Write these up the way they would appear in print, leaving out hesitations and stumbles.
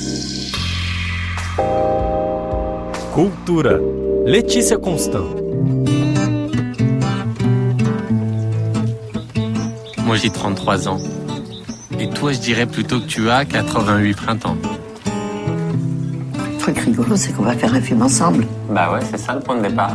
Cultura. Letícia Constant. Moi j'ai 33 ans. Et toi je dirais plutôt que tu as 88 printemps. Le truc rigolo, c'est qu'on va faire un film ensemble. Bah ouais, c'est ça le point de départ.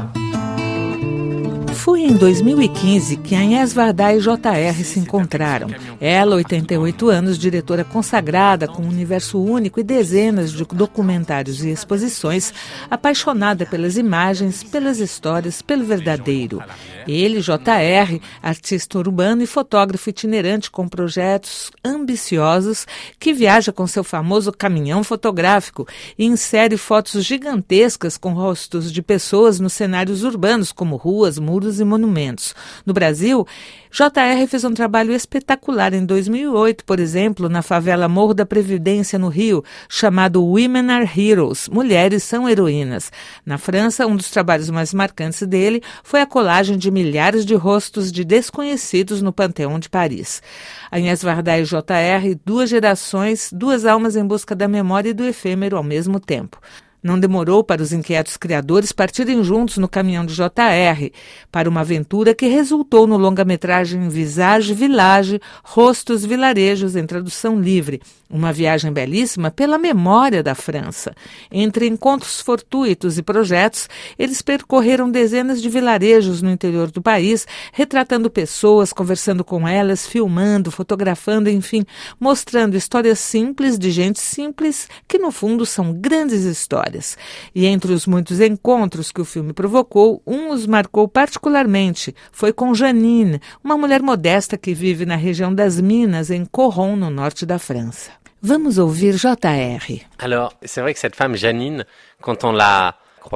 Foi em 2015 que Agnès Varda e J.R. se encontraram. Ela, 88 anos, diretora consagrada, com um universo único e dezenas de documentários e exposições, apaixonada pelas imagens, pelas histórias, pelo verdadeiro. Ele, J.R., artista urbano e fotógrafo itinerante com projetos ambiciosos, que viaja com seu famoso caminhão fotográfico e insere fotos gigantescas com rostos de pessoas nos cenários urbanos, como ruas, muros e monumentos. No Brasil, J.R. fez um trabalho espetacular em 2008, por exemplo, na favela Morro da Previdência, no Rio, chamado Women Are Heroes, Mulheres são Heroínas. Na França, um dos trabalhos mais marcantes dele foi a colagem de milhares de rostos de desconhecidos no Panteão de Paris. Agnès Varda e J.R., duas gerações, duas almas em busca da memória e do efêmero ao mesmo tempo. Não demorou para os inquietos criadores partirem juntos no caminhão de J.R. para uma aventura que resultou no longa-metragem Visage Village, Rostos Vilarejos, em tradução livre. Uma viagem belíssima pela memória da França. Entre encontros fortuitos e projetos, eles percorreram dezenas de vilarejos no interior do país, retratando pessoas, conversando com elas, filmando, fotografando, enfim, mostrando histórias simples de gente simples que, no fundo, são grandes histórias. E entre os muitos encontros que o filme provocou, um os marcou particularmente. Foi com Janine, uma mulher modesta que vive na região das Minas, em Coron, no norte da França. Vamos ouvir J.R. Alors, c'est vrai que cette femme Janine, quand on l'a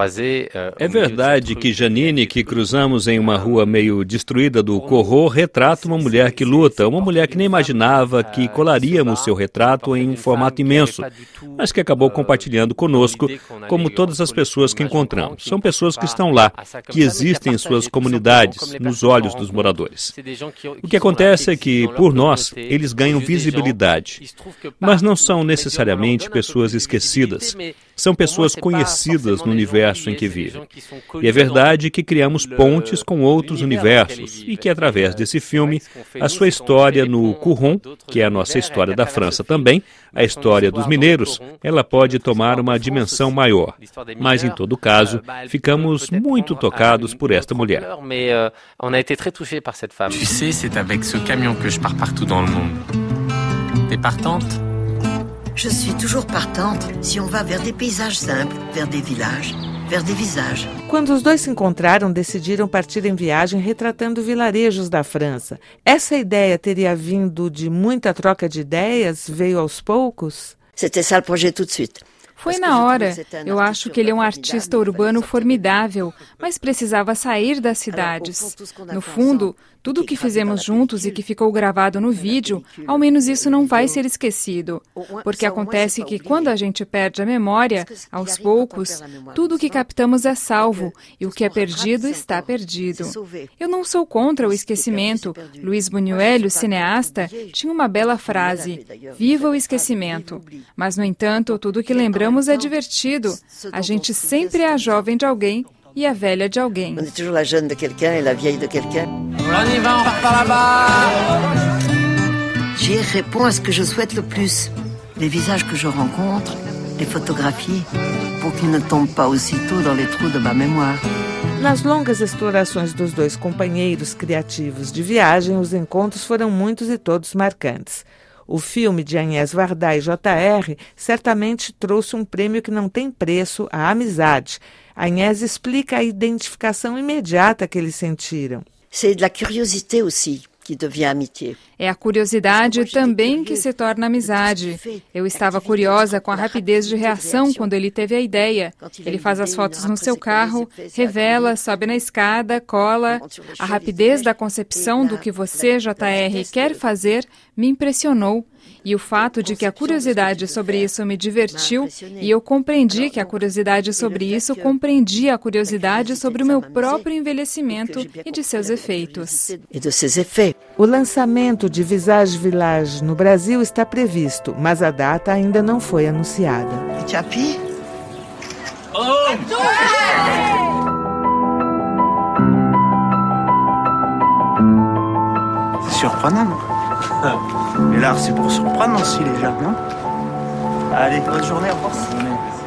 É verdade que Janine, que cruzamos em uma rua meio destruída do Corro, retrata uma mulher que luta, uma mulher que nem imaginava que colaríamos seu retrato em um formato imenso, mas que acabou compartilhando conosco, como todas as pessoas que encontramos. São pessoas que estão lá, que existem em suas comunidades, nos olhos dos moradores. O que acontece é que, por nós, eles ganham visibilidade, mas não são necessariamente pessoas esquecidas. São pessoas conhecidas no universo em que vivem. E é verdade que criamos pontes com outros universos e que, através desse filme, a sua história no Coron, que é a nossa história da França também, a história dos mineiros, ela pode tomar uma dimensão maior. Mas, em todo caso, ficamos muito tocados por esta mulher. Tu sais, c'est avec ce camion que je pars partout dans le monde. T'es partante? Je suis toujours partante si on va vers des paysages simples, vers des villages, vers des visages. Quando os dois se encontraram, decidiram partir em viagem retratando vilarejos da França. Essa ideia teria vindo de muita troca de ideias? Veio aos poucos? C'était ça le projet tout de suite. Foi na hora. Eu acho que ele é um artista urbano formidável, mas precisava sair das cidades. No fundo, tudo o que fizemos juntos e que ficou gravado no vídeo, ao menos isso não vai ser esquecido. Porque acontece que quando a gente perde a memória, aos poucos, tudo o que captamos é salvo e o que é perdido está perdido. Eu não sou contra o esquecimento. Luiz Buñuel, o cineasta, tinha uma bela frase: viva o esquecimento. Mas, no entanto, tudo o que lembramos é divertido. A gente sempre é a jovem de alguém e a velha de alguém. On est toujours la jeune de quelqu'un et la vieille de quelqu'un. On y va, on part par là-bas. J'y réponds à ce que je souhaite le plus. Les visages que je rencontre, les photographies, pour qu'ils ne tombent pas aussitôt dans les trous de ma mémoire. Nas longas explorações dos dois companheiros criativos de viagem, os encontros foram muitos e todos marcantes. O filme de Agnès Varda e J.R. certamente trouxe um prêmio que não tem preço, a amizade. Agnès explica a identificação imediata que eles sentiram. C'est de la curiosité aussi qui devient amitié. É a curiosidade também que se torna amizade. Eu estava curiosa com a rapidez de reação quando ele teve a ideia. Ele faz as fotos no seu carro, revela, sobe na escada, cola. A rapidez da concepção do que você, J.R., quer fazer me impressionou. E o fato de que a curiosidade sobre isso me divertiu, e eu compreendi que a curiosidade sobre isso compreendia a curiosidade sobre o meu próprio envelhecimento e de seus efeitos. O lançamento de Visage Village no Brasil está previsto, mas a data ainda não foi anunciada. C'est surprenant. Mais l'art, c'est pour surprendre aussi les gens, non? Allez, bonne journée, au revoir.